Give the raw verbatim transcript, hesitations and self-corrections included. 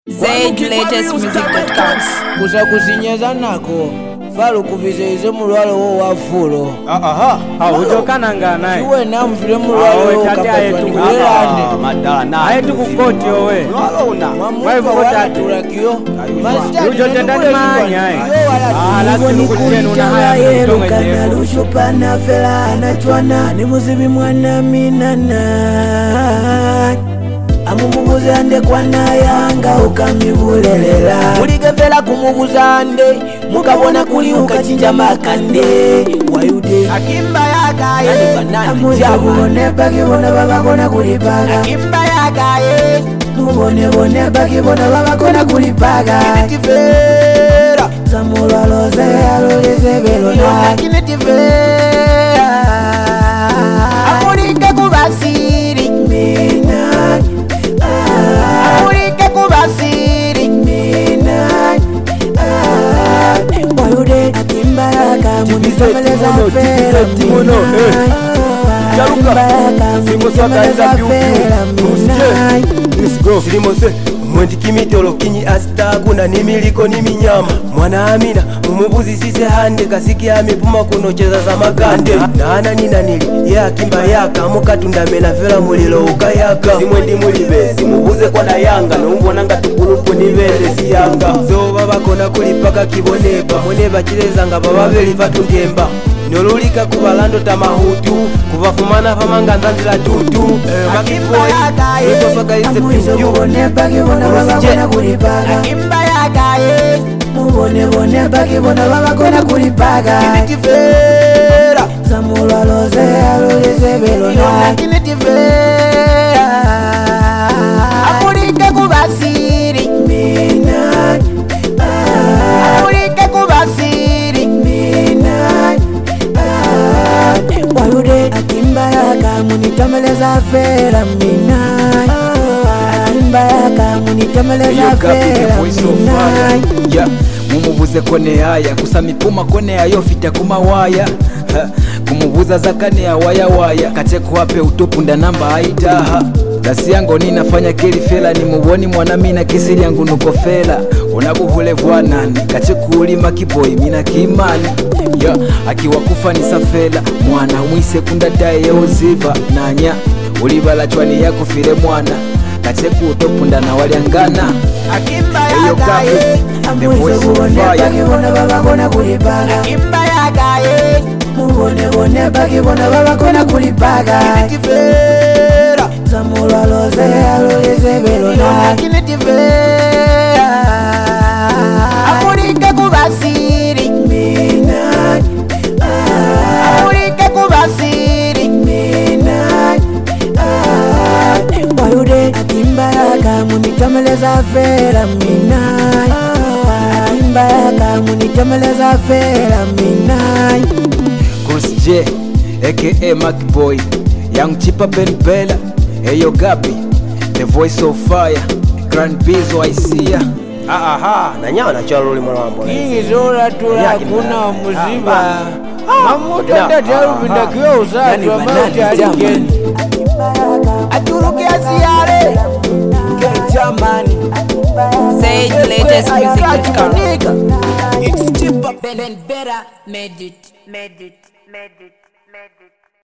Zaid latest music dot com. Kusa kusinyeza nako Falu kuvizeize mulwalo wo wafulo. Aha, ha ujokana nganaye. Iwe na mfile mulwalo wo kapatwa ni kulelande. Madala na. Aye tukukoti owe. Mulwalo una. Wewe vota turakio. Ujotendani manya aye. Ah, lazima tukutenu na haya kutonga yetu. Lushupana fela anachwana ni muzibi mwana minana. Amumuguza ande kwa na yanga ukamibulelela. Muligevela kumuguza ande mukabona kuli ukachinja makande. Wayude Akimba yaka ye banani mubone bakibona babakona kulipaga. Akimba yaka ye mubone bone bakibona babakona kulipaga. Kinetivera Samulalo ze aloleze belona. Kinetivera Amulike kubasiri Mina Amulike kubasiri Mina Wayude Akimba yaka munisameleza fera Timono, eh. Jaruka. Simbo saka iza piu piu. Let's go. Silimose mwendi kimitolo kinyi asta kuna nimiliko niminyama mwana amina mumubuzi sise hande kasiki amipuma kunocheza za magande nana nina nili ya Akimba yaka mukatunda mena fela mulilo ukayaka simwendi mulibe simubuze kwa na yanga numbona nga tukulupu nivele si yanga so baba kona kulipaka kiboneba mweneba chileza nga baba veli fatundiemba Nolulika kubalando tamahutu Kuvafumana famanga nzanzila tutu Akimba yaka ye Amwizo kubone bakibona babakona kulipaga. Akimba yaka ye Mubone bone bakibona babakona kulipaga. Kinetivera Samulalo ze aloleze belona. Kinetivera Amulike kubasiri Mina Amulike kubasiri Mina Wayude Akimba yaka munitameleza fera mina. Akimba yaka munitameleza fera mina. Yeah, mumubuze kone haya kusamipuma kone ayo fita kumawaya ha, kumubuza zakane ya waya waya kateku hape utopunda namba aitaha dasi yango ninafanya kili fela ni muwoni mwana mina kisiri yangu nuko fela unabuhule bwanani kateku ulima kiboi mina kimani yeah, akiwa kufa ni safela mwana mwise kunda dae yeuziva nanya ulibala chwani yako file mwana kateku utopunda na waliangana. Akimba Eyo yaka ye Amwizo kubone bakibona babakona kulipaga. Akimba yaka ye Mubone bone bakibona babakona kulipaga. Kinetivera Samulalo ze aloleze belona. Kinetivera Amulike kubasiri Mina Amulike kubasiri Mina Wayude Akimba yaka munitameleza fera mina. Akimba yaka munitameleza fera mina. Chris J, aka Mac Boy, Young Chipa Ben Bella, Eyo Gabi, The Voice of Fire, Grand Bizo Aisia. aha na nyawa na chalo uli mwalambo Kingi zora tula kuna muziba Mamuto ndataru binda kiyo usatu wa mauti aligeni Aturuki asiyare Kentamani Zaid latest music dot com. It's Chippa Ben Better made it, made it, made it, made it.